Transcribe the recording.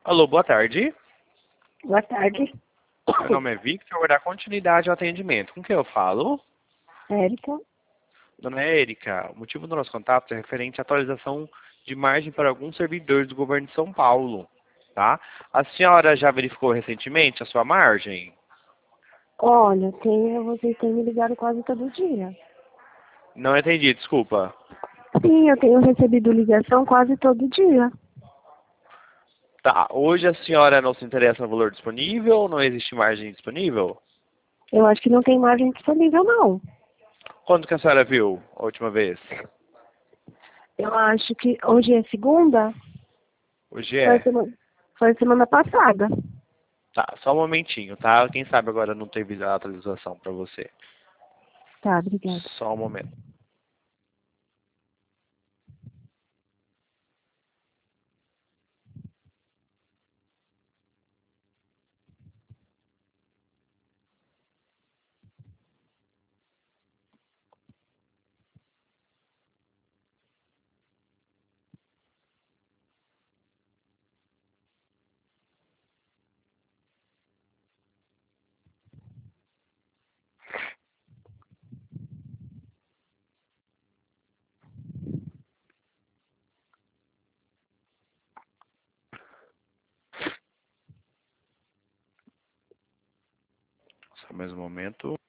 Alô, boa tarde. Boa tarde. Meu nome é Victor, vou dar continuidade ao atendimento. Com quem eu falo? Érica. Dona Érica, o motivo do nosso contato é referente à atualização de margem para alguns servidores do governo de São Paulo, tá? A senhora já verificou recentemente a sua margem? Olha, vocês têm me ligado quase todo dia. Não entendi, desculpa. Sim, eu tenho recebido ligação quase todo dia. Tá, hoje a senhora não se interessa no valor disponível? Não existe margem disponível? Eu acho que não tem margem disponível, não. Quando que a senhora viu a última vez? Eu acho que hoje é segunda, Hoje foi é. foi semana passada. Tá, só um momentinho, tá? Quem sabe agora não teve a atualização para você. Tá, obrigada. Só um momento. Só mais um momento.